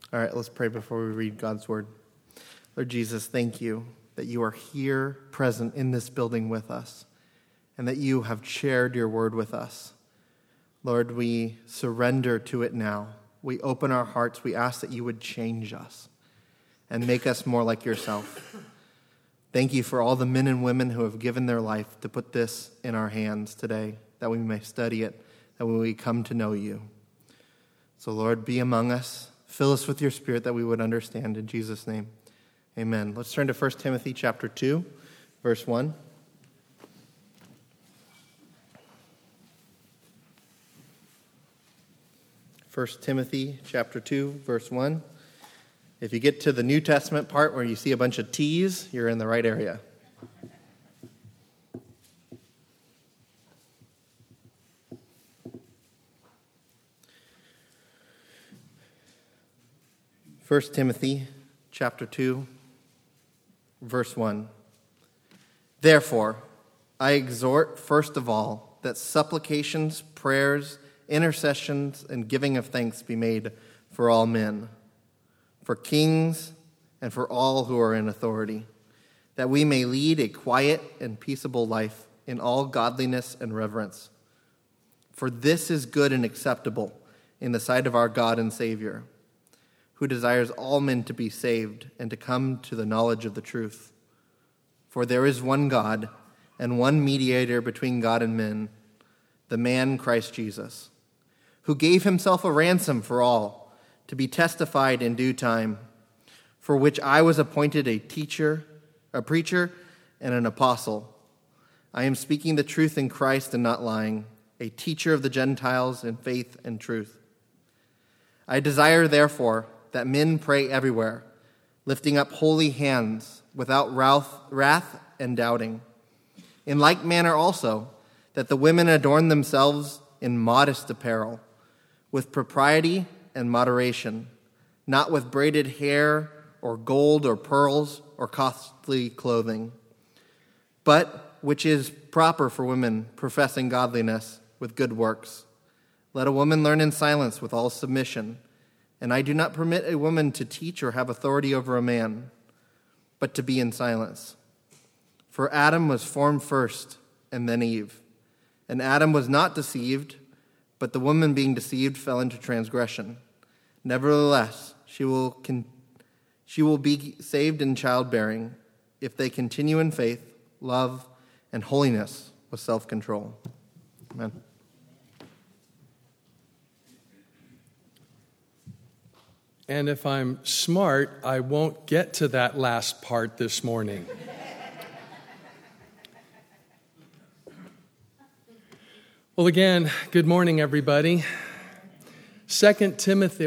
All right, let's pray before we read God's word. Lord Jesus, thank you that you are here present in this building with us and that you have shared your word with us. Lord, we surrender to it now. We open our hearts. We ask that you would change us and make us more like yourself. Thank you for all the men and women who have given their life to put this in our hands today, that we may study it, that we may come to know you. So, Lord, be among us. Fill us with your Spirit that we would understand. In Jesus' name, amen. Let's turn to 1 Timothy chapter 2, verse 1. 1 Timothy chapter 2, verse 1. If you get to the New Testament part where you see a bunch of T's, you're in the right area. First Timothy chapter 2, verse 1. Therefore, I exhort first of all that supplications, prayers, intercessions, and giving of thanks be made for all men, for kings, and for all who are in authority, that we may lead a quiet and peaceable life in all godliness and reverence. For this is good and acceptable in the sight of our God and Savior, who desires all men to be saved and to come to the knowledge of the truth. For there is one God and one mediator between God and men, the man Christ Jesus, who gave himself a ransom for all, to be testified in due time, for which I was appointed a teacher, a preacher, and an apostle. I am speaking the truth in Christ and not lying, a teacher of the Gentiles in faith and truth. I desire, therefore, that men pray everywhere, lifting up holy hands without wrath and doubting. In like manner also, that the women adorn themselves in modest apparel, with propriety and moderation, not with braided hair or gold or pearls or costly clothing, but which is proper for women professing godliness with good works. Let a woman learn in silence with all submission. And I do not permit a woman to teach or have authority over a man, but to be in silence. For Adam was formed first, and then Eve. And Adam was not deceived, but the woman being deceived fell into transgression. Nevertheless, she will be saved in childbearing if they continue in faith, love, and holiness with self-control. Amen. And if I'm smart, I won't get to that last part this morning. Well, again, good morning, everybody. 2 Timothy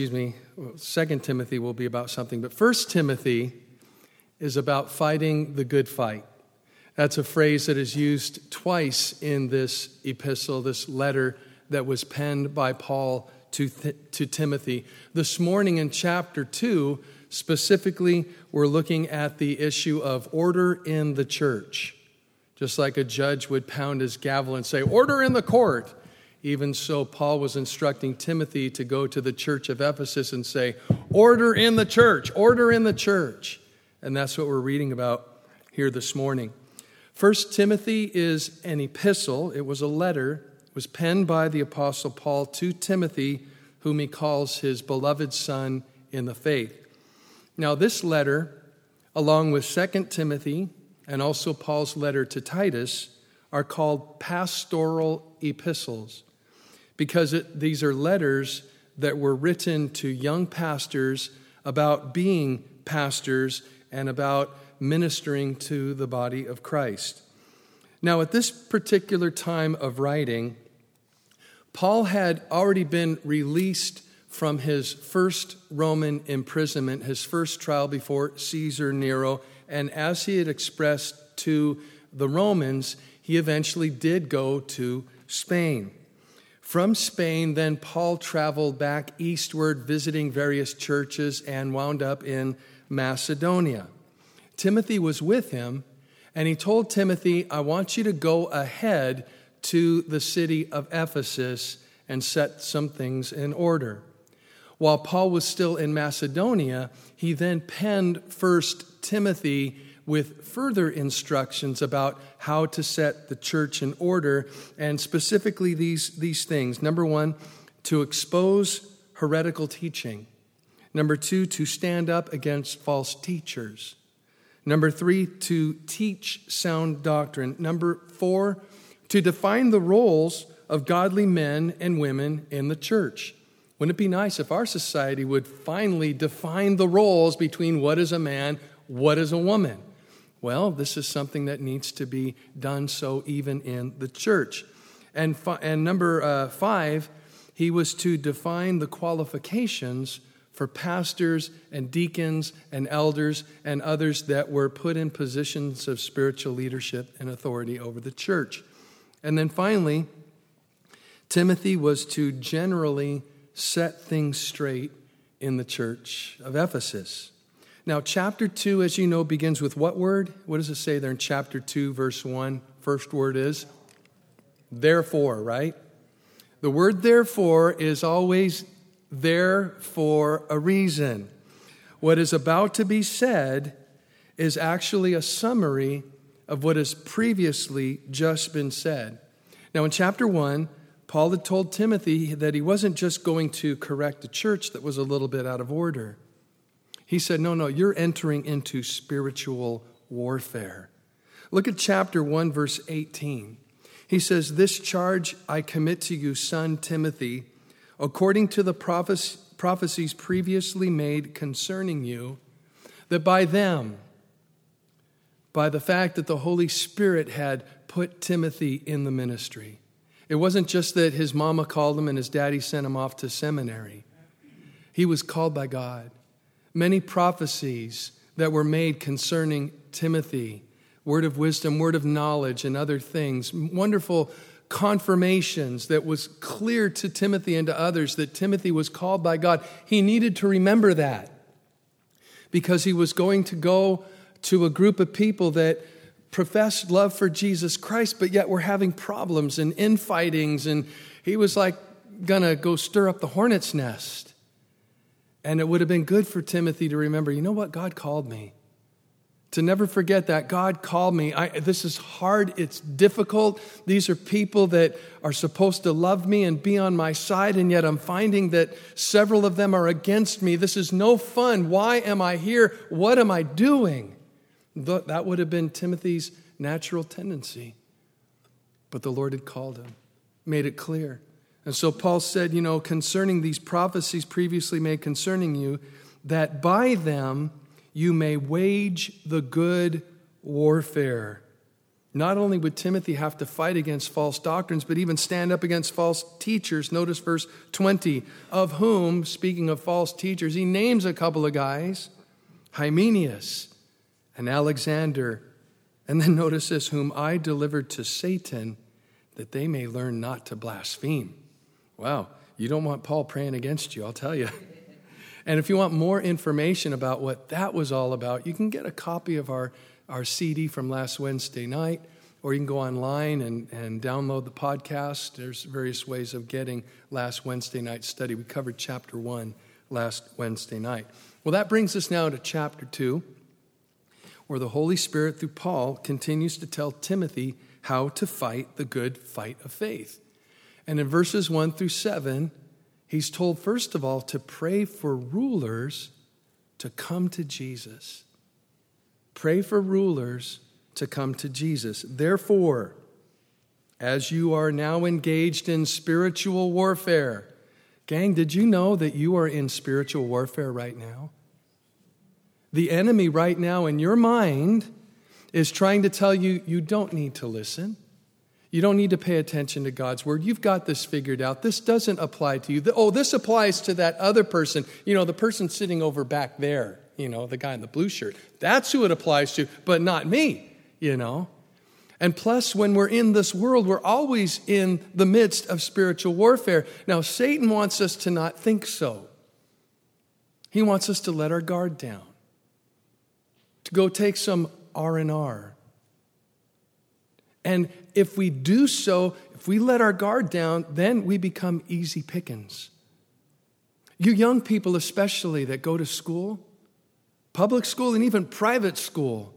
will be about something, but 1 Timothy is about fighting the good fight. That's a phrase that is used twice in this epistle, this letter that was penned by Paul to Timothy. This morning in chapter 2, specifically, we're looking at the issue of order in the church. Just like a judge would pound his gavel and say, "Order in the court." Even so, Paul was instructing Timothy to go to the church of Ephesus and say, "Order in the church, order in the church." And that's what we're reading about here this morning. 1 Timothy is an epistle. It was a letter. Was penned by the Apostle Paul to Timothy, whom he calls his beloved son in the faith. Now, this letter, along with 2 Timothy and also Paul's letter to Titus, are called pastoral epistles because these are letters that were written to young pastors about being pastors and about ministering to the body of Christ. Now, at this particular time of writing, Paul had already been released from his first Roman imprisonment, his first trial before Caesar Nero, and as he had expressed to the Romans, he eventually did go to Spain. From Spain, then Paul traveled back eastward, visiting various churches, and wound up in Macedonia. Timothy was with him, and he told Timothy, "I want you to go ahead to the city of Ephesus and set some things in order." While Paul was still in Macedonia, he then penned 1 Timothy with further instructions about how to set the church in order, and specifically these things. Number 1, to expose heretical teaching. Number 2, to stand up against false teachers. Number 3, to teach sound doctrine. Number 4, to define the roles of godly men and women in the church. Wouldn't it be nice if our society would finally define the roles between what is a man, what is a woman? Well, this is something that needs to be done so even in the church. And number 5, he was to define the qualifications for pastors and deacons and elders and others that were put in positions of spiritual leadership and authority over the church. And then finally, Timothy was to generally set things straight in the church of Ephesus. Now, chapter 2, as you know, begins with what word? What does it say there in chapter 2, verse 1? First word is therefore, right? The word therefore is always there for a reason. What is about to be said is actually a summary of what has previously just been said. Now, in chapter 1, Paul had told Timothy that he wasn't just going to correct a church that was a little bit out of order. He said, no, you're entering into spiritual warfare. Look at chapter 1, verse 18. He says, this charge I commit to you, son Timothy, according to the prophecies previously made concerning you, that by them, by the fact that the Holy Spirit had put Timothy in the ministry. It wasn't just that his mama called him and his daddy sent him off to seminary. He was called by God. Many prophecies that were made concerning Timothy, word of wisdom, word of knowledge, and other things, wonderful confirmations that was clear to Timothy and to others that Timothy was called by God. He needed to remember that because he was going to go to a group of people that professed love for Jesus Christ, but yet were having problems and infightings, and he was like gonna go stir up the hornet's nest. And it would have been good for Timothy to remember, you know what? God called me. To never forget that God called me. This is hard. It's difficult. These are people that are supposed to love me and be on my side, and yet I'm finding that several of them are against me. This is no fun. Why am I here? What am I doing? That would have been Timothy's natural tendency. But the Lord had called him, made it clear. And so Paul said, concerning these prophecies previously made concerning you, that by them you may wage the good warfare. Not only would Timothy have to fight against false doctrines, but even stand up against false teachers. Notice verse 20, of whom, speaking of false teachers, he names a couple of guys, Hymenaeus and Alexander. And then notice this, whom I delivered to Satan, that they may learn not to blaspheme. Wow, you don't want Paul praying against you, I'll tell you. And if you want more information about what that was all about, you can get a copy of our CD from last Wednesday night, or you can go online and download the podcast. There's various ways of getting last Wednesday night's study. We covered chapter 1 last Wednesday night. Well, that brings us now to chapter 2, where the Holy Spirit, through Paul, continues to tell Timothy how to fight the good fight of faith. And in verses 1 through 7, he's told, first of all, to pray for rulers to come to Jesus. Pray for rulers to come to Jesus. Therefore, as you are now engaged in spiritual warfare, gang, did you know that you are in spiritual warfare right now? The enemy right now in your mind is trying to tell you, you don't need to listen. You don't need to pay attention to God's word. You've got this figured out. This doesn't apply to you. This applies to that other person. The person sitting over back there, the guy in the blue shirt. That's who it applies to, but not me, And plus, when we're in this world, we're always in the midst of spiritual warfare. Now, Satan wants us to not think so. He wants us to let our guard down, to go take some R&R. And if we do so, if we let our guard down, then we become easy pickings. You young people especially that go to school, public school and even private school,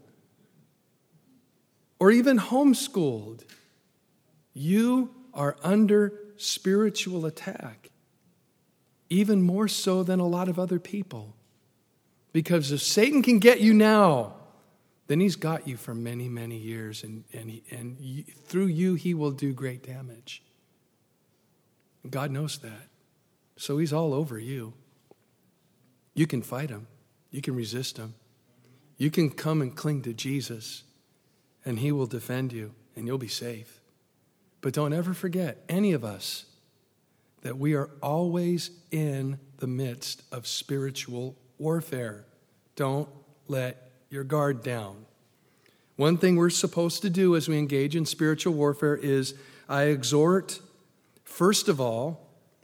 or even homeschooled, you are under spiritual attack, even more so than a lot of other people. Because if Satan can get you now, then he's got you for many, many years, and through you, he will do great damage. And God knows that. So he's all over you. You can fight him. You can resist him. You can come and cling to Jesus, and he will defend you, and you'll be safe. But don't ever forget, any of us, that we are always in the midst of spiritual warfare. Don't let your guard down. One thing we're supposed to do as we engage in spiritual warfare is, I exhort, first of all,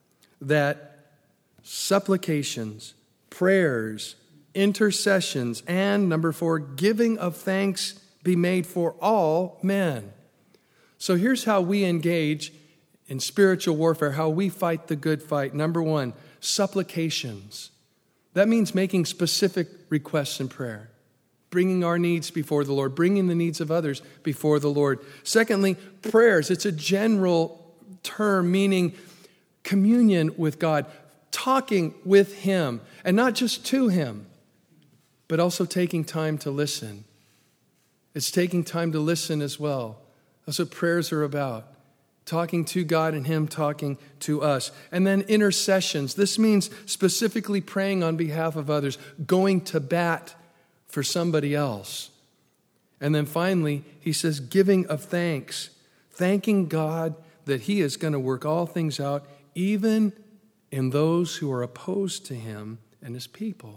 that supplications, prayers, intercessions, and number 4, giving of thanks be made for all men. So here's how we engage in spiritual warfare, how we fight the good fight. Number 1, supplications. That means making specific requests in prayer, bringing our needs before the Lord, bringing the needs of others before the Lord. Secondly, prayers. It's a general term meaning communion with God, talking with him, and not just to him, but also taking time to listen. It's taking time to listen as well. That's what prayers are about. Talking to God and him talking to us. And then intercessions. This means specifically praying on behalf of others, going to bat for somebody else. And then finally, he says giving of thanks. Thanking God that he is going to work all things out, even in those who are opposed to him and his people.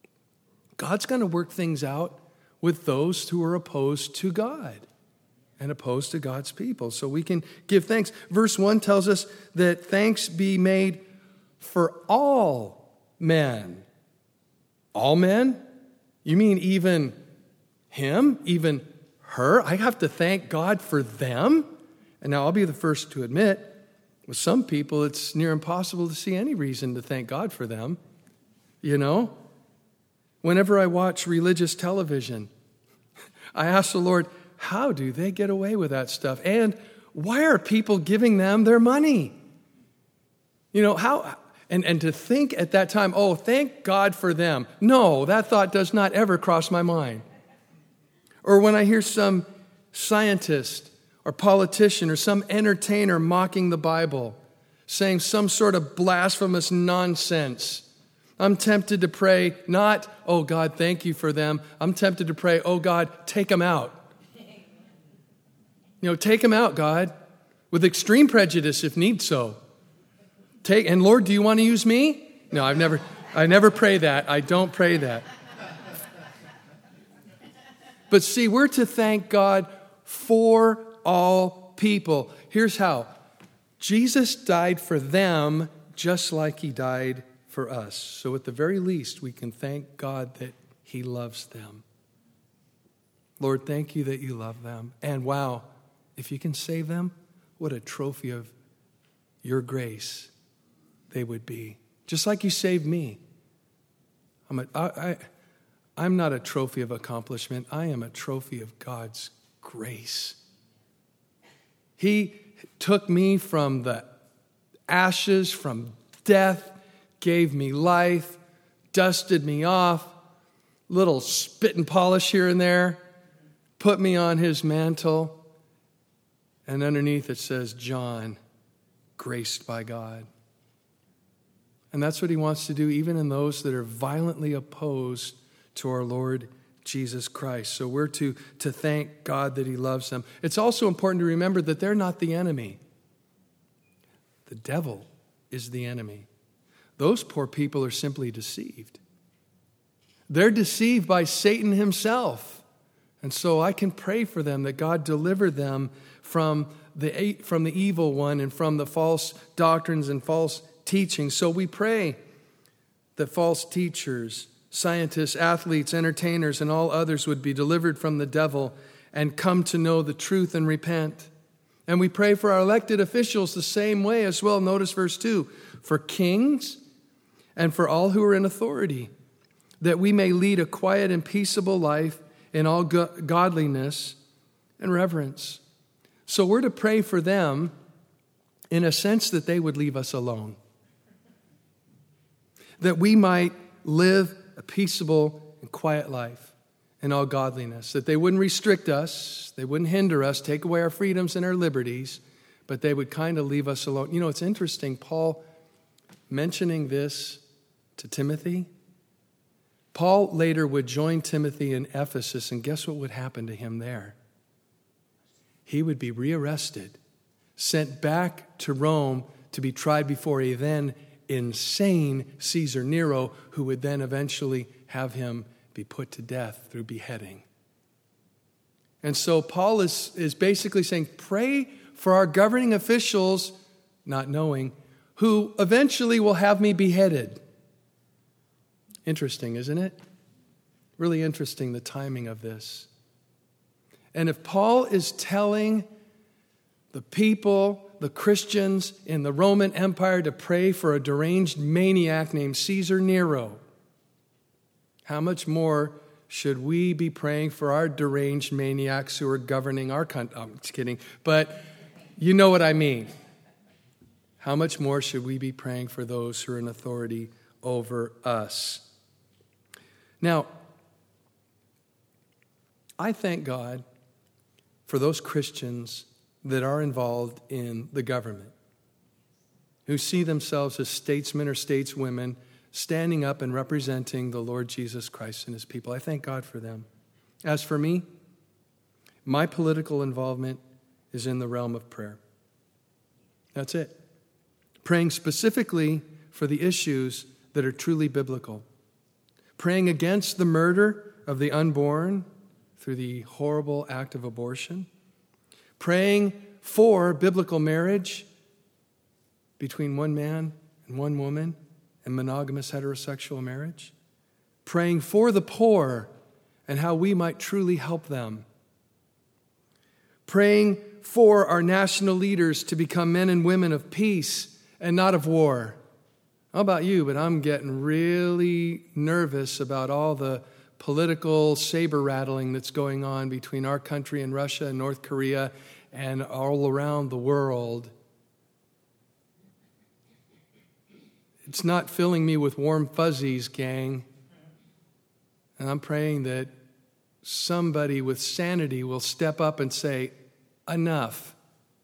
God's going to work things out with those who are opposed to God and opposed to God's people. So we can give thanks. Verse 1 tells us that thanks be made for all men. All men? You mean even him? Even her? I have to thank God for them? And now I'll be the first to admit, with some people it's near impossible to see any reason to thank God for them. You know? Whenever I watch religious television, I ask the Lord, how do they get away with that stuff? And why are people giving them their money? You know, how? And to think at that time, oh, thank God for them. No, that thought does not ever cross my mind. Or when I hear some scientist or politician or some entertainer mocking the Bible, saying some sort of blasphemous nonsense, I'm tempted to pray, not, oh God, thank you for them. I'm tempted to pray, oh God, take them out. You know, take them out, God, with extreme prejudice if need so. And Lord, do you want to use me? No, I never pray that. I don't pray that. But see, we're to thank God for all people. Here's how. Jesus died for them just like he died for us. So at the very least, we can thank God that he loves them. Lord, thank you that you love them. And wow, if you can save them, what a trophy of your grace they would be. Just like you saved me. I'm not a trophy of accomplishment. I am a trophy of God's grace. He took me from the ashes, from death, gave me life, dusted me off, little spit and polish here and there, put me on his mantle, and underneath it says, John, graced by God. And that's what he wants to do even in those that are violently opposed to our Lord Jesus Christ. So we're to thank God that he loves them. It's also important to remember that they're not the enemy. The devil is the enemy. Those poor people are simply deceived. They're deceived by Satan himself. And so I can pray for them that God deliver them from the evil one and from the false doctrines and false teachings. So we pray that false teachers, scientists, athletes, entertainers, and all others would be delivered from the devil and come to know the truth and repent. And we pray for our elected officials the same way as well. Notice verse 2. For kings and for all who are in authority, that we may lead a quiet and peaceable life in all godliness and reverence. So we're to pray for them in a sense that they would leave us alone, that we might live a peaceable and quiet life in all godliness, that they wouldn't restrict us, they wouldn't hinder us, take away our freedoms and our liberties, but they would kind of leave us alone. You know, it's interesting, Paul mentioning this to Timothy. Paul later would join Timothy in Ephesus, and guess what would happen to him there? He would be rearrested, sent back to Rome to be tried before a then insane Caesar Nero, who would then eventually have him be put to death through beheading. And so Paul is basically saying, pray for our governing officials, not knowing, who eventually will have me beheaded. Interesting, isn't it? Really interesting, the timing of this. And if Paul is telling the people, the Christians in the Roman Empire, to pray for a deranged maniac named Caesar Nero, how much more should we be praying for our deranged maniacs who are governing our country? I'm just kidding, but you know what I mean. How much more should we be praying for those who are in authority over us? Now, I thank God for those Christians that are involved in the government, who see themselves as statesmen or stateswomen standing up and representing the Lord Jesus Christ and his people. I thank God for them. As for me, my political involvement is in the realm of prayer. That's it. Praying specifically for the issues that are truly biblical. Praying against the murder of the unborn through the horrible act of abortion. Praying for biblical marriage between one man and one woman and monogamous heterosexual marriage. Praying for the poor and how we might truly help them. Praying for our national leaders to become men and women of peace and not of war. How about you? But I'm getting really nervous about all the political saber rattling that's going on between our country and Russia and North Korea and all around the world. It's not filling me with warm fuzzies, gang. And I'm praying that somebody with sanity will step up and say, enough.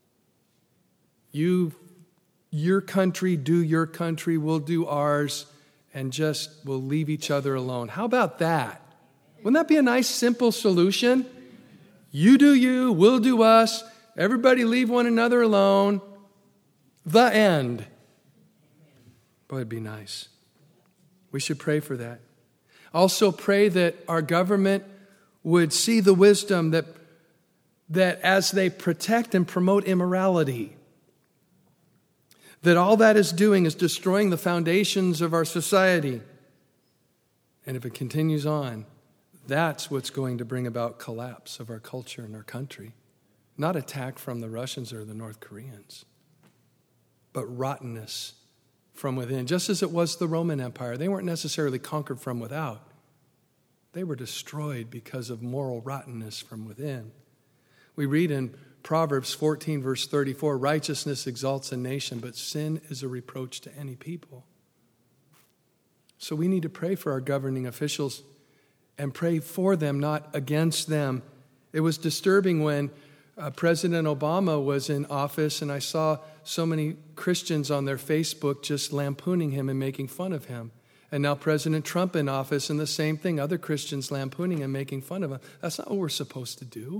Your country, do your country, we'll do ours, and just we'll leave each other alone. How about that? Wouldn't that be a nice, simple solution? You do you, we'll do us, everybody leave one another alone. The end. Boy, it'd be nice. We should pray for that. Also pray that our government would see the wisdom that as they protect and promote immorality, that all that is doing is destroying the foundations of our society. And if it continues on, that's what's going to bring about collapse of our culture and our country. Not attack from the Russians or the North Koreans, but rottenness from within. Just as it was the Roman Empire, they weren't necessarily conquered from without. They were destroyed because of moral rottenness from within. We read in Proverbs 14, verse 34, righteousness exalts a nation, but sin is a reproach to any people. So we need to pray for our governing officials and pray for them, not against them. It was disturbing when President Obama was in office, and I saw so many Christians on their Facebook just lampooning him and making fun of him. And now President Trump in office, and the same thing, other Christians lampooning and making fun of him. That's not what we're supposed to do.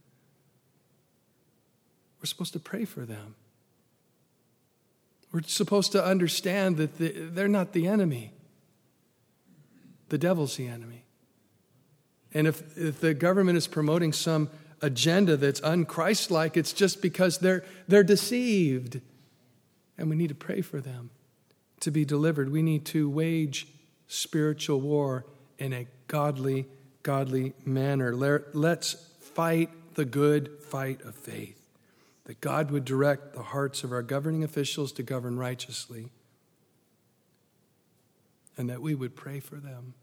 We're supposed to pray for them. We're supposed to understand that they're not the enemy. The devil's the enemy. And if the government is promoting some agenda that's un-Christ-like, it's just because they're deceived. And we need to pray for them to be delivered. We need to wage spiritual war in a godly manner. Let's fight the good fight of faith. That God would direct the hearts of our governing officials to govern righteously. and that we would pray for them.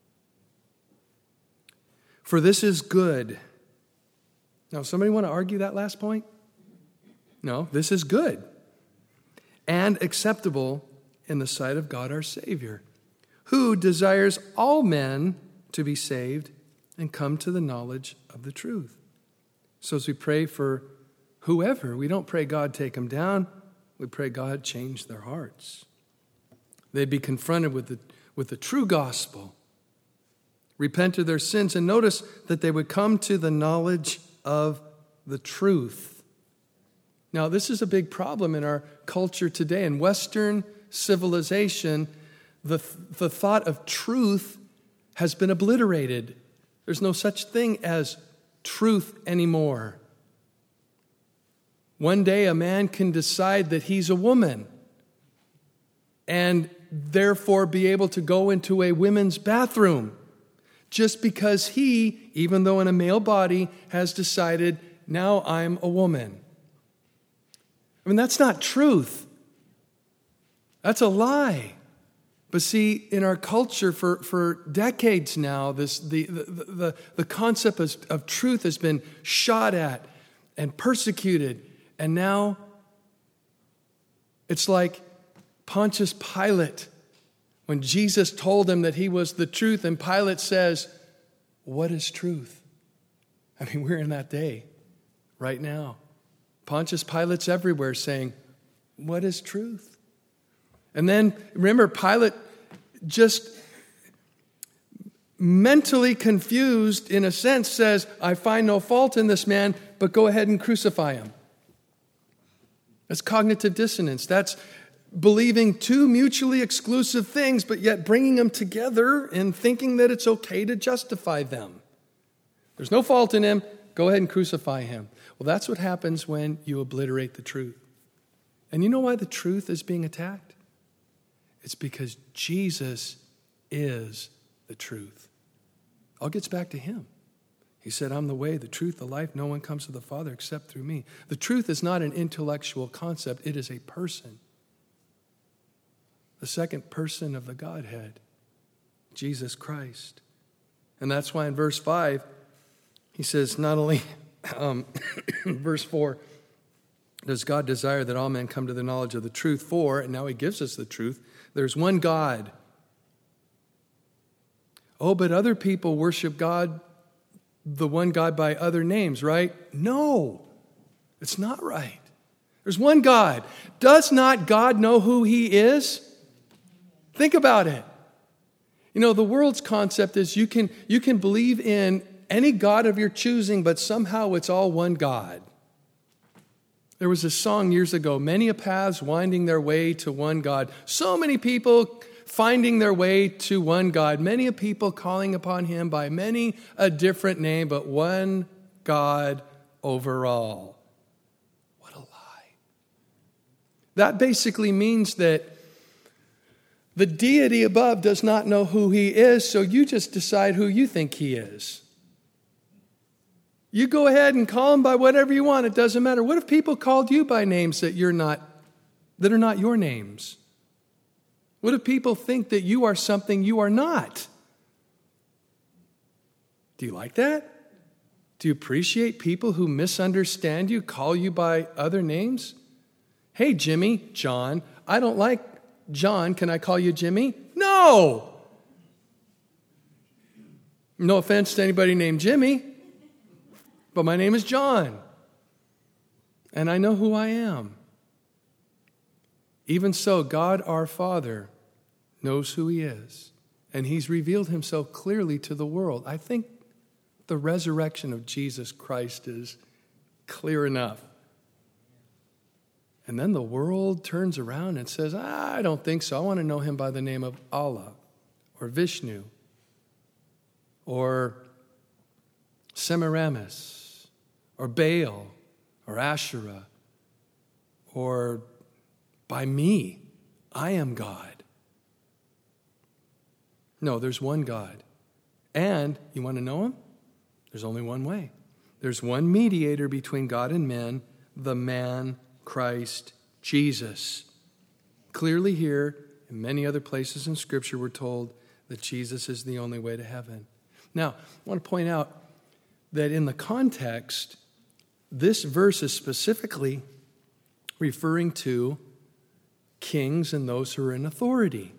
For this is good. Now, somebody want to argue that last point? No, this is good and acceptable in the sight of God our Savior, who desires all men to be saved and come to the knowledge of the truth. So as we pray for whoever, we don't pray God take them down. We pray God change their hearts. They'd be confronted with the true gospel, repent of their sins, and notice that they would come to the knowledge of the truth. Now, this is a big problem in our culture today. In Western civilization, the thought of truth has been obliterated. There's no such thing as truth anymore. One day a man can decide that he's a woman and therefore be able to go into a women's bathroom just because he, even though in a male body, has decided, now I'm a woman. I mean, that's not truth. That's a lie. But see, in our culture for decades now, the concept of truth has been shot at and persecuted. And now it's like Pontius Pilate, when Jesus told him that he was the truth, and Pilate says, what is truth? I mean, we're in that day right now. Pontius Pilate's everywhere saying, what is truth? And then, remember, Pilate just mentally confused, in a sense, says, I find no fault in this man, but go ahead and crucify him. That's cognitive dissonance. That's believing two mutually exclusive things, but yet bringing them together and thinking that it's okay to justify them. There's no fault in him. Go ahead and crucify him. Well, that's what happens when you obliterate the truth. And you know why the truth is being attacked? It's because Jesus is the truth. All gets back to him. He said, I'm the way, the truth, the life. No one comes to the Father except through me. The truth is not an intellectual concept. It is a person. The second person of the Godhead, Jesus Christ. And that's why in verse 5, he says, not only, verse 4, does God desire that all men come to the knowledge of the truth? For, and now he gives us the truth, there's one God. Oh, but other people worship God, the one God, by other names, right? No, it's not right. There's one God. Does not God know who he is? Think about it. You know, the world's concept is you can believe in any God of your choosing, but somehow it's all one God. There was a song years ago, many a paths winding their way to one God. So many people finding their way to one God. Many a people calling upon him by many a different name, but one God over all. What a lie. That basically means that the deity above does not know who he is, so you just decide who you think he is. You go ahead and call him by whatever you want. It doesn't matter. What if people called you by names that are not your names? What if people think that you are something you are not? Do you like that? Do you appreciate people who misunderstand you, call you by other names? Hey, Jimmy, John, I don't like John. Can I call you Jimmy? No! No offense to anybody named Jimmy, but my name is John, and I know who I am. Even so, God our Father knows who he is, and he's revealed himself clearly to the world. I think the resurrection of Jesus Christ is clear enough. And then the world turns around and says, I don't think so. I want to know him by the name of Allah or Vishnu or Semiramis or Baal or Asherah or by me. I am God. No, there's one God. And you want to know him? There's only one way. There's one mediator between God and men, the man Christ Jesus. Clearly here In many other places in Scripture, we're told that Jesus is the only way to heaven. Now, I want to point out that in the context, this verse is specifically referring to kings and those who are in authority.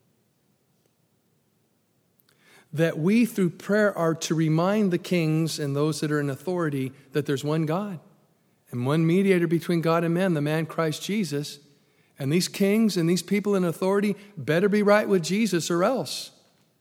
That we, through prayer, are to remind the kings and those that are in authority that there's one God and one mediator between God and man, the man Christ Jesus. And these kings and these people in authority better be right with Jesus or else.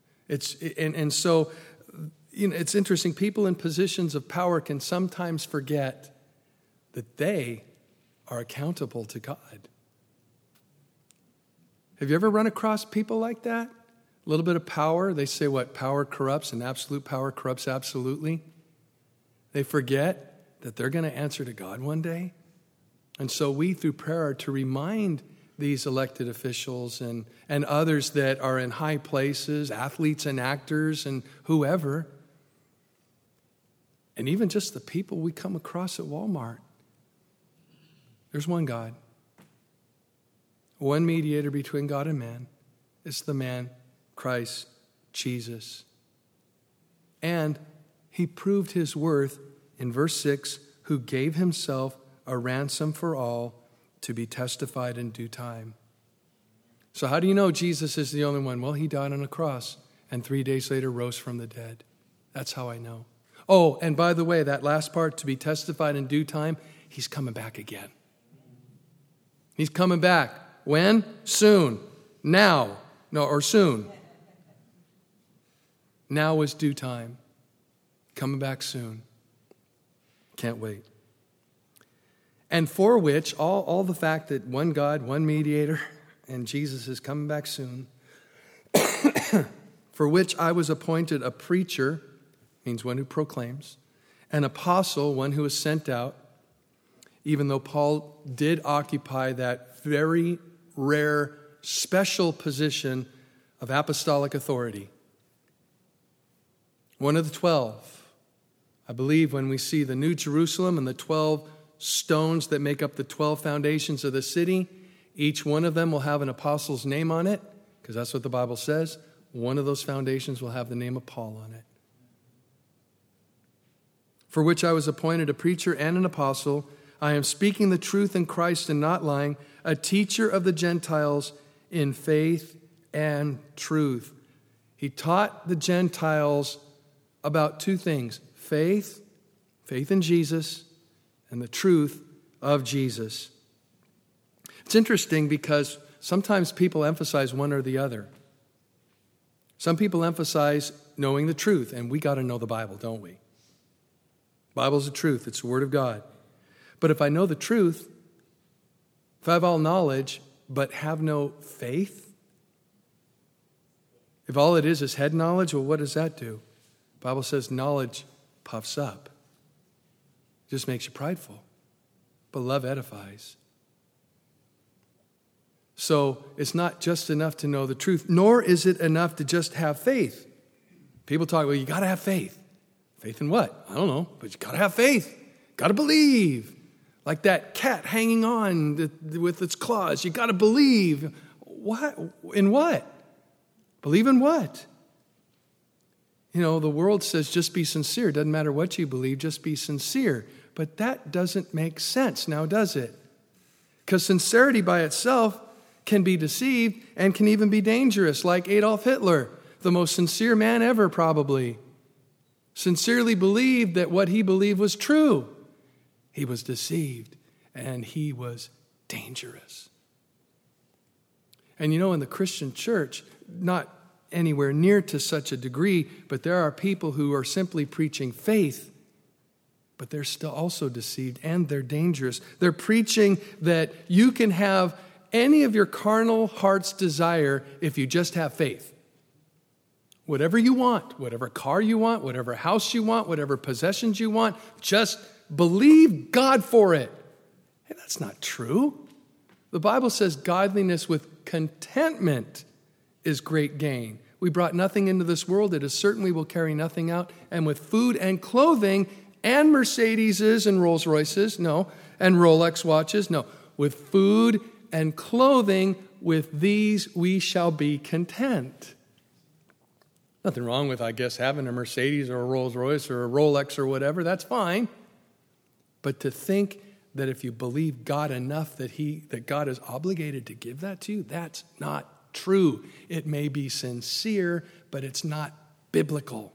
So it's interesting. People in positions of power can sometimes forget that they are accountable to God. Have you ever run across people like that? A little bit of power. They say what? Power corrupts, and absolute power corrupts absolutely. They forget that they're going to answer to God one day. And so we, through prayer, are to remind these elected officials and others that are in high places, athletes and actors and whoever, and even just the people we come across at Walmart. There's one God, one mediator between God and man. It's the man, Christ Jesus. And he proved his worth in verse 6, who gave himself a ransom for all to be testified in due time. So how do you know Jesus is the only one? Well, he died on a cross and 3 days later rose from the dead. That's how I know. Oh, and by the way, that last part, to be testified in due time, he's coming back again. He's coming back. When? Soon. Now. No, or soon. Now is due time. Coming back soon. Can't wait. And for which, all the fact that one God, one mediator, and Jesus is coming back soon, for which I was appointed a preacher, means one who proclaims, an apostle, one who is sent out, even though Paul did occupy that very rare, special position of apostolic authority. One of the 12. I believe when we see the New Jerusalem and the 12 stones that make up the 12 foundations of the city, each one of them will have an apostle's name on it, because that's what the Bible says. One of those foundations will have the name of Paul on it. For which I was appointed a preacher and an apostle. I am speaking the truth in Christ and not lying, a teacher of the Gentiles in faith and truth. He taught the Gentiles about two things: faith in Jesus, and the truth of Jesus. It's interesting because sometimes people emphasize one or the other. Some people emphasize knowing the truth, and we got to know the Bible, don't we? The Bible's the truth. It's the Word of God. But if I know the truth, if I have all knowledge but have no faith, if all it is head knowledge, well, what does that do? The Bible says knowledge puffs up. It just makes you prideful. But love edifies. So it's not just enough to know the truth, nor is it enough to just have faith. People talk, well, you got to have faith. Faith in what? I don't know, but you got to have faith. Got to believe. Like that cat hanging on with its claws. You got to believe. What? In what? Believe in what? You know, the world says just be sincere. Doesn't matter what you believe, just be sincere. But that doesn't make sense now, does it? Because sincerity by itself can be deceived and can even be dangerous, like Adolf Hitler, the most sincere man ever probably, sincerely believed that what he believed was true. He was deceived and he was dangerous. And you know, in the Christian church, not anywhere near to such a degree, but there are people who are simply preaching faith, but they're still also deceived and they're dangerous. They're preaching that you can have any of your carnal heart's desire if you just have faith. Whatever you want, whatever car you want, whatever house you want, whatever possessions you want, just believe God for it. Hey, that's not true. The Bible says godliness with contentment is great gain. We brought nothing into this world. It is certain we will carry nothing out. And with food and clothing and Mercedeses and Rolls Royces, no, and Rolex watches, no. With food, and clothing, with these we shall be content. Nothing wrong with, I guess, having a Mercedes or a Rolls Royce or a Rolex or whatever. That's fine. But to think that if you believe God enough that God is obligated to give that to you, that's not true. It may be sincere, but it's not biblical.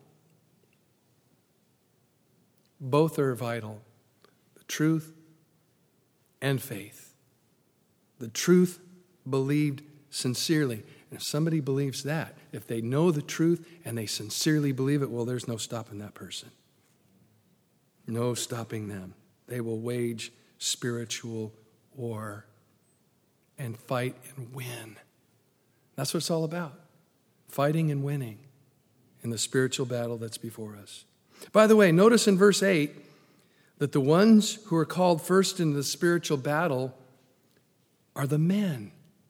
Both are vital. The truth and faith. The truth believed sincerely. And if somebody believes that, if they know the truth and they sincerely believe it, well, there's no stopping that person. No stopping them. They will wage spiritual war and fight and win. That's what it's all about. Fighting and winning in the spiritual battle that's before us. By the way, notice in verse 8 that the ones who are called first in the spiritual battle are the men.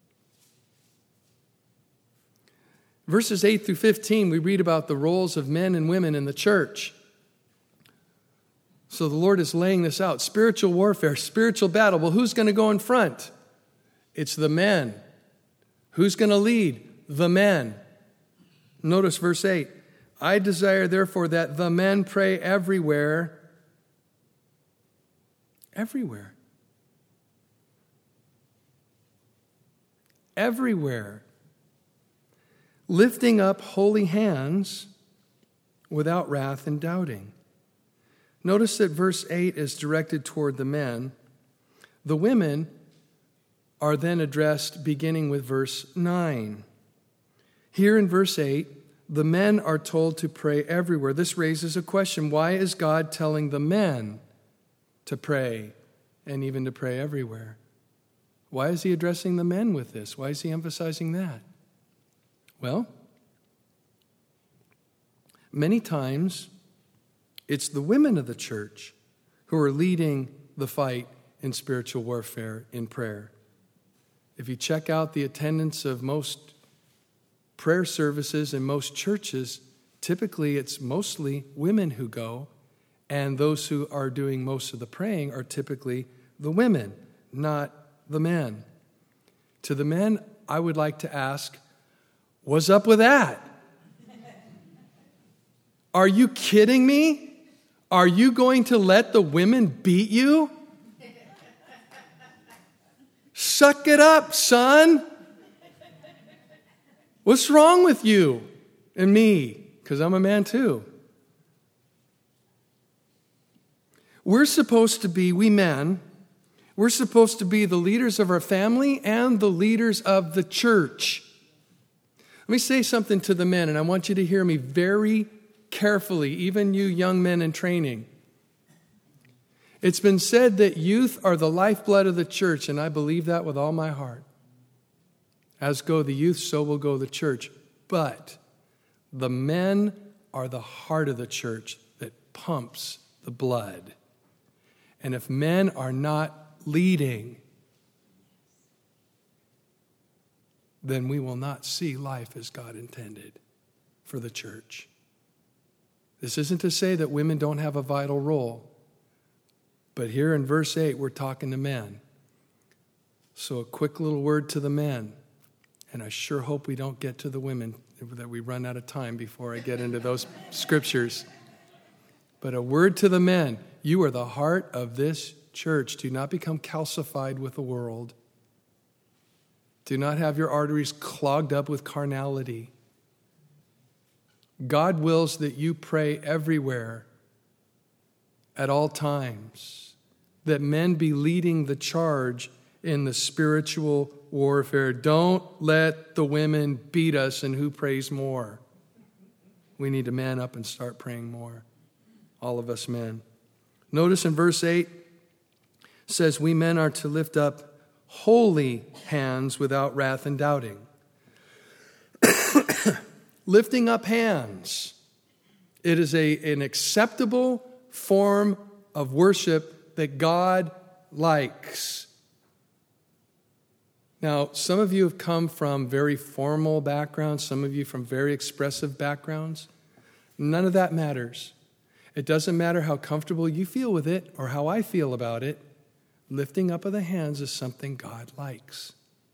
Verses 8 through 15, we read about the roles of men and women in the church. So the Lord is laying this out. Spiritual warfare, spiritual battle. Well, who's going to go in front? It's the men. Who's going to lead? The men. Notice verse 8. I desire, therefore, that the men pray everywhere. Everywhere. Everywhere. Lifting up holy hands without wrath and doubting. Notice that verse 8 is directed toward the men. The women are then addressed beginning with verse 9. Here in verse 8, the men are told to pray everywhere. This raises a question. Why is God telling the men to pray and even to pray everywhere? Why is he addressing the men with this? Why is he emphasizing that? Well, many times it's the women of the church who are leading the fight in spiritual warfare in prayer. If you check out the attendance of most prayer services in most churches, typically it's mostly women who go, and those who are doing most of the praying are typically the women, not the men. To the men, I would like to ask, what's up with that? Are you kidding me? Are you going to let the women beat you? Suck it up, son. What's wrong with you and me? Because I'm a man too. We're supposed to be, we men, we're supposed to be the leaders of our family and the leaders of the church. Let me say something to the men, and I want you to hear me very carefully, even you young men in training. It's been said that youth are the lifeblood of the church, and I believe that with all my heart. As go the youth, so will go the church. But the men are the heart of the church that pumps the blood. And if men are not leading, then we will not see life as God intended for the church. This isn't to say that women don't have a vital role. But here in verse 8, we're talking to men. So a quick little word to the men. And I sure hope we don't get to the women, that we run out of time before I get into those scriptures. But a word to the men. You are the heart of this church. Do not become calcified with the world. Do not have your arteries clogged up with carnality. God wills that you pray everywhere, at all times, that men be leading the charge in the spiritual warfare. Don't let the women beat us in who prays more. We need to man up and start praying more. All of us men. Notice in verse 8, says we men are to lift up holy hands without wrath and doubting. Lifting up hands. It is an acceptable form of worship that God likes. Now, some of you have come from very formal backgrounds, some of you from very expressive backgrounds. None of that matters. It doesn't matter how comfortable you feel with it or how I feel about it. Lifting up of the hands is something God likes.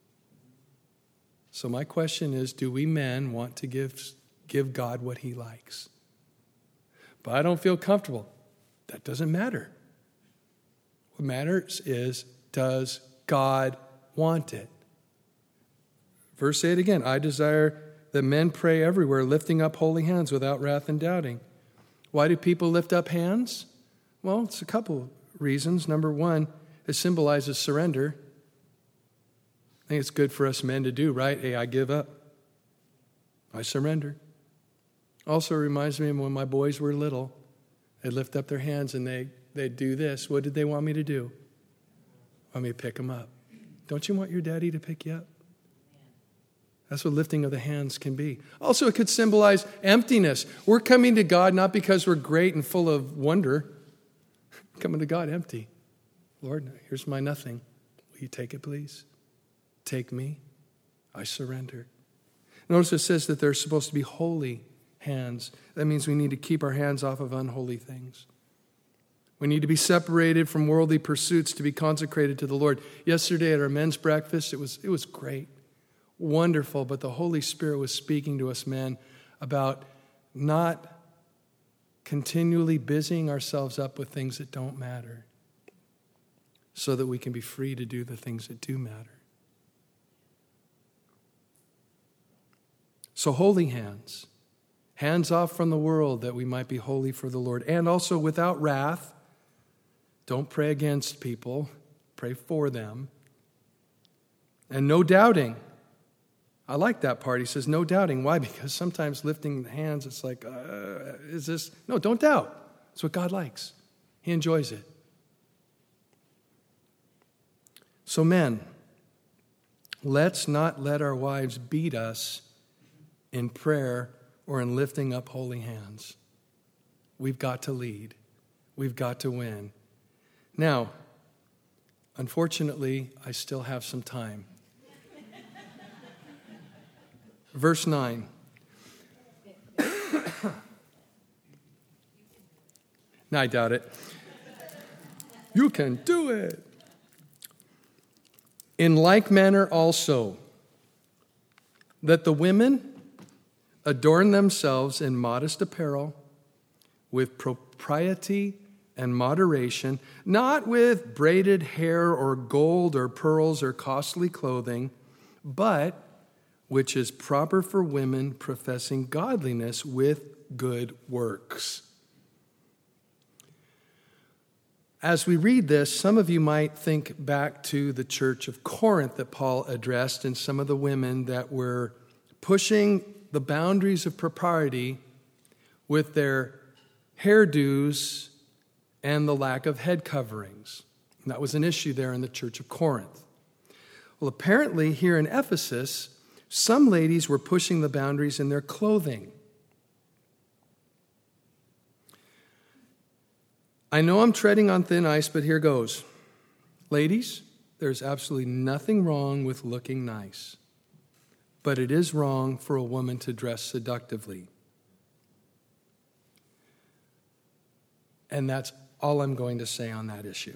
So my question is, do we men want to give God what he likes? But I don't feel comfortable. That doesn't matter. What matters is, does God want it? Verse 8 again, I desire that men pray everywhere, lifting up holy hands without wrath and doubting. Why do people lift up hands? Well, it's a couple reasons. Number one, it symbolizes surrender. I think it's good for us men to do, right? Hey, I give up. I surrender. Also reminds me of when my boys were little. They'd lift up their hands and they'd do this. What did they want me to do? Want me to pick them up. Don't you want your daddy to pick you up? That's what lifting of the hands can be. Also, it could symbolize emptiness. We're coming to God not because we're great and full of wonder. We're coming to God empty. Lord, here's my nothing. Will you take it, please? Take me. I surrender. Notice it says that they're supposed to be holy hands. That means we need to keep our hands off of unholy things. We need to be separated from worldly pursuits to be consecrated to the Lord. Yesterday at our men's breakfast, it was great. Wonderful, but the Holy Spirit was speaking to us men about not continually busying ourselves up with things that don't matter so that we can be free to do the things that do matter. So holy hands, hands off from the world that we might be holy for the Lord, and also without wrath. Don't pray against people, pray for them. And no doubting. I like that part. He says, no doubting. Why? Because sometimes lifting the hands, it's like, is this? No, don't doubt. It's what God likes. He enjoys it. So men, let's not let our wives beat us in prayer or in lifting up holy hands. We've got to lead. We've got to win. Now, unfortunately, I still have some time. Verse 9. No, I doubt it. You can do it. In like manner also, that the women adorn themselves in modest apparel, with propriety and moderation, not with braided hair or gold or pearls or costly clothing, but which is proper for women professing godliness with good works. As we read this, some of you might think back to the church of Corinth that Paul addressed, and some of the women that were pushing the boundaries of propriety with their hairdos and the lack of head coverings. And that was an issue there in the church of Corinth. Well, apparently here in Ephesus, some ladies were pushing the boundaries in their clothing. I know I'm treading on thin ice, but here goes. Ladies, there's absolutely nothing wrong with looking nice, but it is wrong for a woman to dress seductively. And that's all I'm going to say on that issue.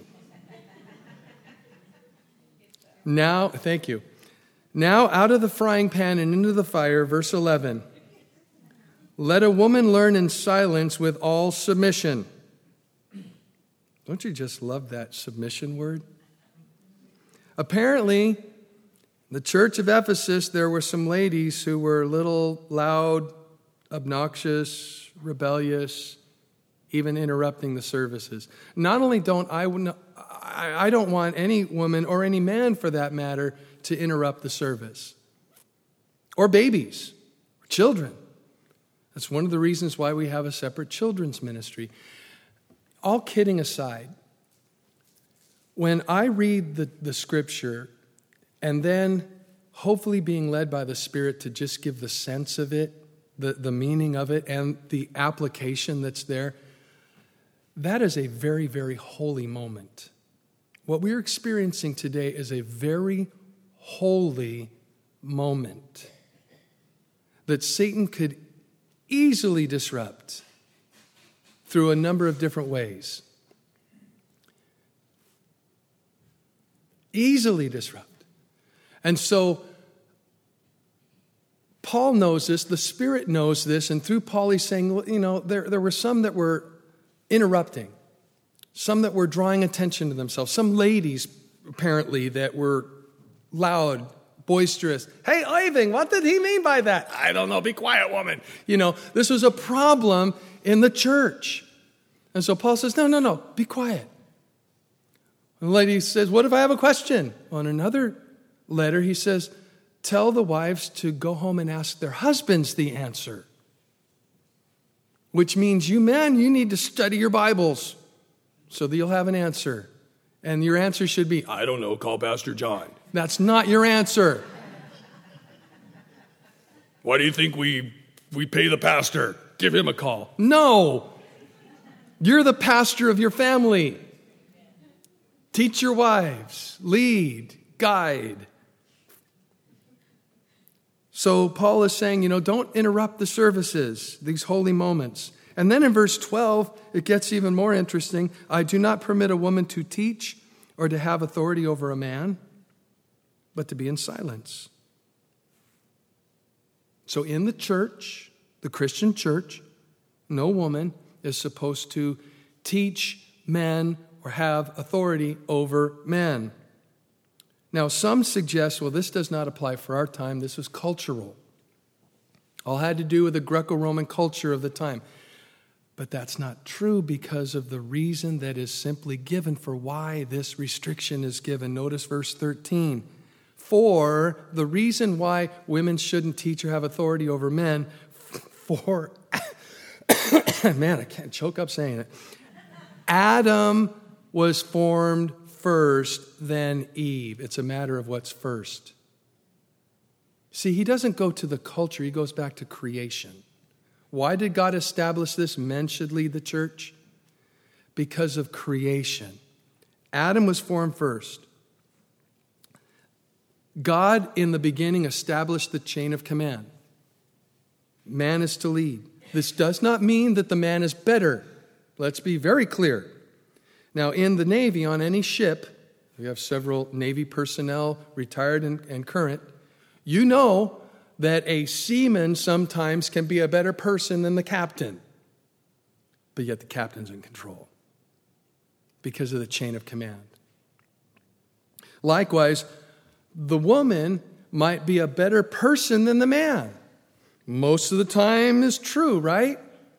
Now, thank you. Now, out of the frying pan and into the fire, verse 11. Let a woman learn in silence with all submission. Don't you just love that submission word? Apparently, the church of Ephesus, there were some ladies who were a little loud, obnoxious, rebellious, even interrupting the services. Not only I don't want any woman or any man for that matter to interrupt the service. Or babies, or children. That's one of the reasons why we have a separate children's ministry. All kidding aside, when I read the scripture and then hopefully being led by the Spirit to just give the sense of it, the meaning of it, and the application that's there, that is a very, very holy moment. What we're experiencing today is a very holy moment that Satan could easily disrupt through a number of different ways. Easily disrupt. And so Paul knows this, the Spirit knows this, and through Paul he's saying, well, you know, there were some that were interrupting, some that were drawing attention to themselves, some ladies apparently that were loud, boisterous. Hey, Ivan, what did he mean by that? I don't know, be quiet, woman. You know, this was a problem in the church. And so Paul says, no, be quiet. And the lady says, what if I have a question? On another letter, he says, tell the wives to go home and ask their husbands the answer. Which means you men, you need to study your Bibles so that you'll have an answer. And your answer should be, I don't know, call Pastor John. That's not your answer. Why do you think we pay the pastor? Give him a call. No. You're the pastor of your family. Teach your wives. Lead. Guide. So Paul is saying, don't interrupt the services, these holy moments. And then in verse 12, it gets even more interesting. I do not permit a woman to teach or to have authority over a man, but to be in silence. So in the church, the Christian church, no woman is supposed to teach men or have authority over men. Now, some suggest, well, this does not apply for our time. This was cultural. All had to do with the Greco-Roman culture of the time. But that's not true because of the reason that is simply given for why this restriction is given. Notice verse 13. For the reason why women shouldn't teach or have authority over men, for, man, I can't choke up saying it. Adam was formed first, then Eve. It's a matter of what's first. See, he doesn't go to the culture, he goes back to creation. Why did God establish this? Men should lead the church? Because of creation. Adam was formed first. God, in the beginning, established the chain of command. Man is to lead. This does not mean that the man is better. Let's be very clear. Now, in the Navy, on any ship, we have several Navy personnel, retired and current, you know that a seaman sometimes can be a better person than the captain. But yet the captain's in control because of the chain of command. Likewise, the woman might be a better person than the man. Most of the time is true, right?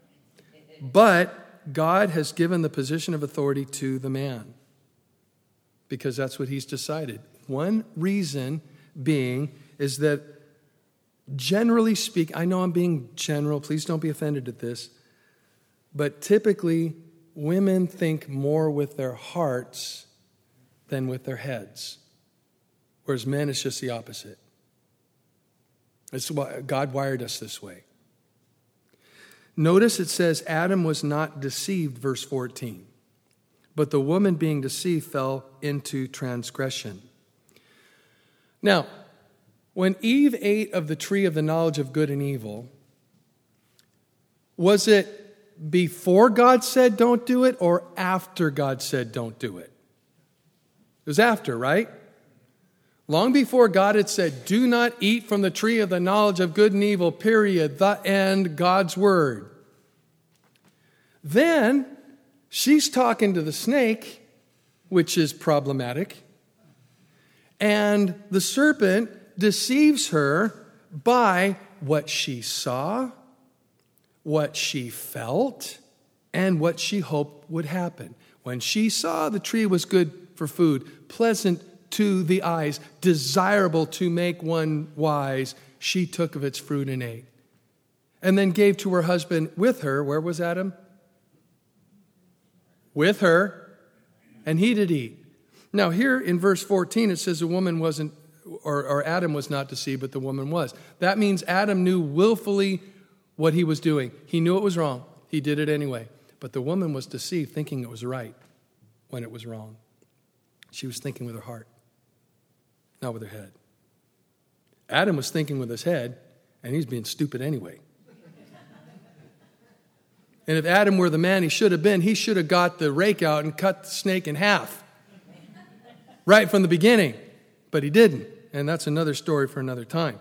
But God has given the position of authority to the man because that's what he's decided. One reason being is that generally speaking, I know I'm being general, please don't be offended at this, but typically women think more with their hearts than with their heads, whereas men it's just the opposite. It's why God wired us this way. Notice it says Adam was not deceived, verse 14, but the woman being deceived fell into transgression. Now, when Eve ate of the tree of the knowledge of good and evil, was it before God said don't do it or after God said don't do it? It was after, right? Long before God had said, do not eat from the tree of the knowledge of good and evil, period, the end, God's word. Then she's talking to the snake, which is problematic, and the serpent deceives her by what she saw, what she felt, and what she hoped would happen. When she saw the tree was good for food, pleasant to the eyes, desirable to make one wise, she took of its fruit and ate. And then gave to her husband with her. Where was Adam? With her. And he did eat. Now here in verse 14 it says the woman wasn't, or Adam was not deceived, but the woman was. That means Adam knew willfully what he was doing. He knew it was wrong. He did it anyway. But the woman was deceived, thinking it was right when it was wrong. She was thinking with her heart, not with her head. Adam was thinking with his head, and he's being stupid anyway. And if Adam were the man he should have been, he should have got the rake out and cut the snake in half. right from the beginning, but he didn't. And that's another story for another time.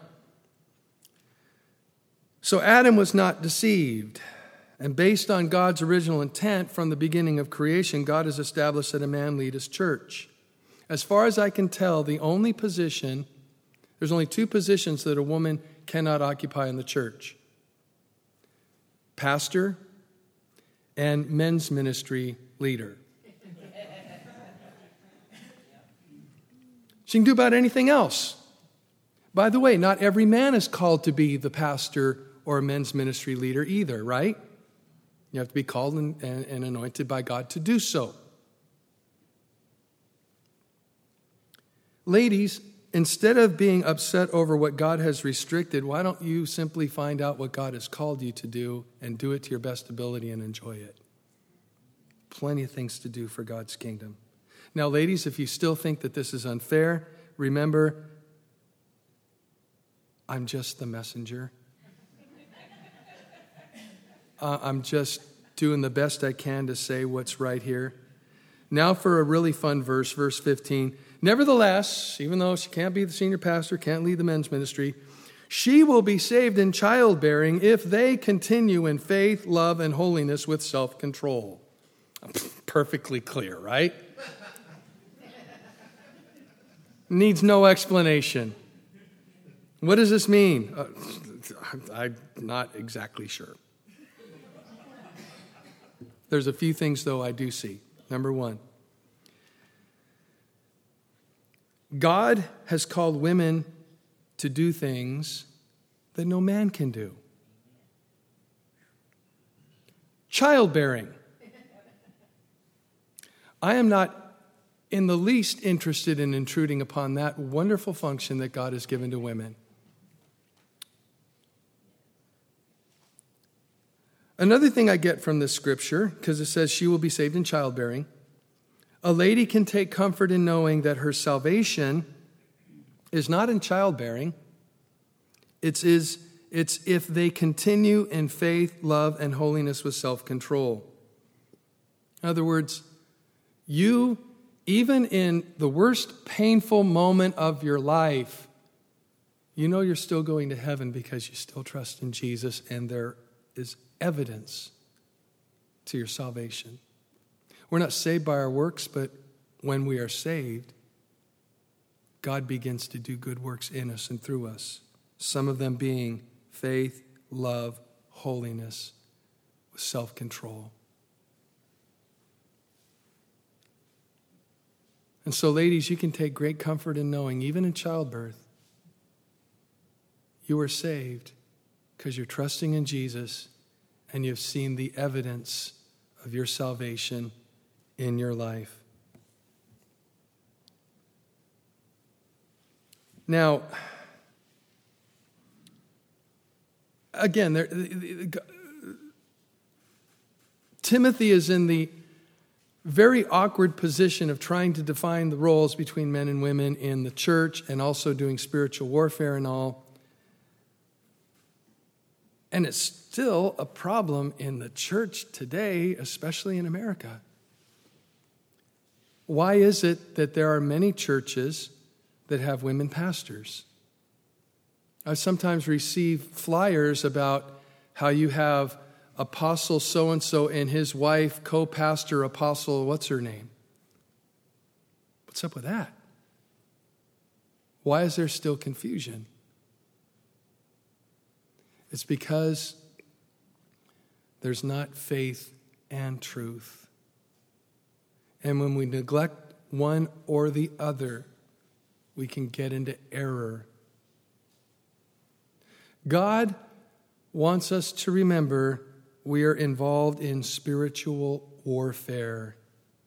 So Adam was not deceived. And based on God's original intent from the beginning of creation, God has established that a man lead his church. As far as I can tell, there's only two positions that a woman cannot occupy in the church: pastor and men's ministry leader. She can do about anything else. By the way, not every man is called to be the pastor or a men's ministry leader either, right? You have to be called and anointed by God to do so. Ladies, instead of being upset over what God has restricted, why don't you simply find out what God has called you to do and do it to your best ability and enjoy it? Plenty of things to do for God's kingdom. Now, ladies, if you still think that this is unfair, remember, I'm just the messenger. I'm just doing the best I can to say what's right here. Now for a really fun verse, verse 15. Nevertheless, even though she can't be the senior pastor, can't lead the men's ministry, she will be saved in childbearing if they continue in faith, love, and holiness with self-control. Perfectly clear, right? Needs no explanation. What does this mean? I'm not exactly sure. There's a few things, though, I do see. Number one, God has called women to do things that no man can do. Childbearing. I am not in the least interested in intruding upon that wonderful function that God has given to women. Another thing I get from this scripture, because it says she will be saved in childbearing, a lady can take comfort in knowing that her salvation is not in childbearing. It's if they continue in faith, love, and holiness with self-control. In other words, you, even in the worst painful moment of your life, you know you're still going to heaven because you still trust in Jesus, and there is evidence to your salvation. We're not saved by our works, but when we are saved, God begins to do good works in us and through us. Some of them being faith, love, holiness, with self-control. And so, ladies, you can take great comfort in knowing, even in childbirth, you are saved because you're trusting in Jesus and you've seen the evidence of your salvation in your life. Now, again, Timothy is in the very awkward position of trying to define the roles between men and women in the church and also doing spiritual warfare and all. And it's still a problem in the church today, especially in America. Why is it that there are many churches that have women pastors? I sometimes receive flyers about how you have Apostle so-and-so and his wife, co-pastor Apostle, what's her name? What's up with that? Why is there still confusion? It's because there's not faith and truth. And when we neglect one or the other, we can get into error. God wants us to remember we are involved in spiritual warfare.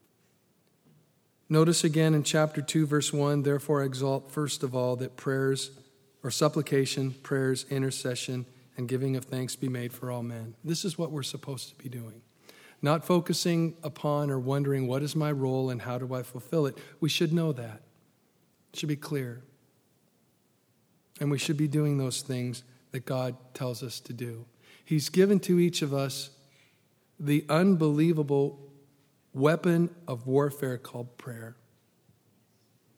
Notice again in chapter 2, verse 1, therefore exalt first of all that prayers or supplication, prayers, intercession, and giving of thanks be made for all men. This is what we're supposed to be doing. Not focusing upon or wondering what is my role and how do I fulfill it. We should know that. It should be clear. And we should be doing those things that God tells us to do. He's given to each of us the unbelievable weapon of warfare called prayer.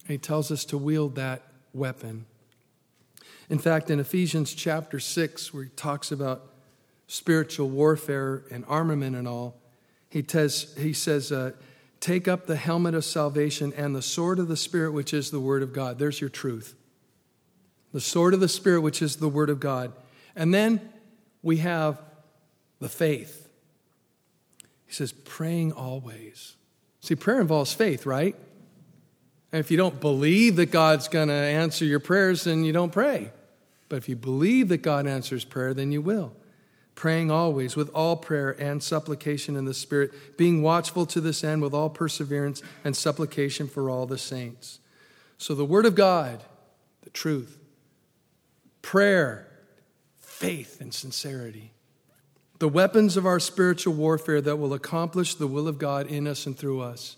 And he tells us to wield that weapon. In fact, in Ephesians chapter 6, where he talks about spiritual warfare and armament and all, he says, take up the helmet of salvation and the sword of the Spirit, which is the Word of God. There's your truth. The sword of the Spirit, which is the Word of God. And then we have the faith. He says, praying always. See, prayer involves faith, right? And if you don't believe that God's going to answer your prayers, then you don't pray. But if you believe that God answers prayer, then you will. Praying always with all prayer and supplication in the Spirit, being watchful to this end with all perseverance and supplication for all the saints. So the Word of God, the truth, prayer, faith, and sincerity. The weapons of our spiritual warfare that will accomplish the will of God in us and through us.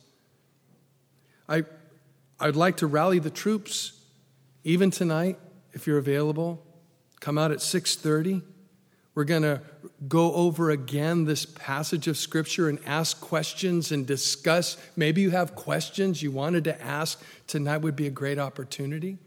I'd like to rally the troops, even tonight, if you're available. Come out at 6:30. We're going to go over again this passage of Scripture and ask questions and discuss. Maybe you have questions you wanted to ask. Tonight would be a great opportunity.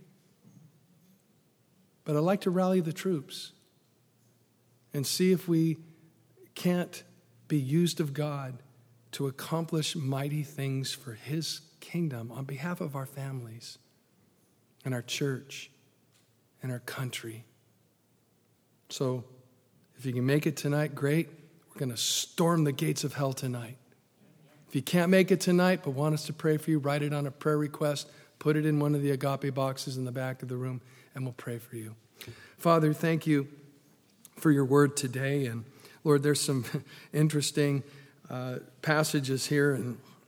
But I'd like to rally the troops and see if we can't be used of God to accomplish mighty things for His kingdom on behalf of our families and our church and our country. So if you can make it tonight, great. We're going to storm the gates of hell tonight. If you can't make it tonight but want us to pray for you, write it on a prayer request, put it in one of the agape boxes in the back of the room, and we'll pray for you. Father, thank you for your word today. And Lord, there's some interesting passages here,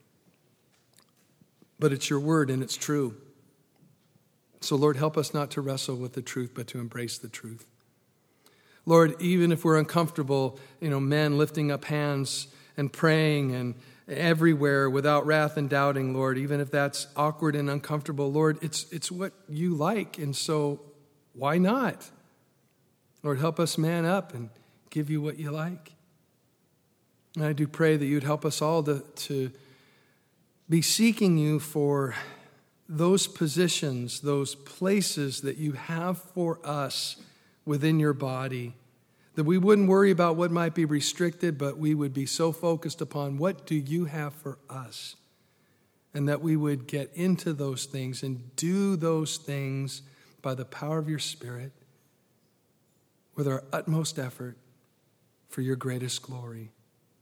but it's your word and it's true. So Lord, help us not to wrestle with the truth, but to embrace the truth. Lord, even if we're uncomfortable, men lifting up hands and praying and everywhere without wrath and doubting, Lord, even if that's awkward and uncomfortable, Lord, it's what you like, and so why not? Lord, help us man up and give you what you like. And I do pray that you'd help us all to be seeking you for those positions, those places that you have for us within your body, that we wouldn't worry about what might be restricted, but we would be so focused upon what do you have for us, and that we would get into those things and do those things by the power of your Spirit with our utmost effort for your greatest glory.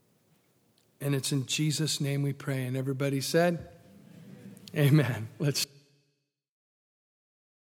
And it's in Jesus' name we pray. And everybody said, Amen. Let's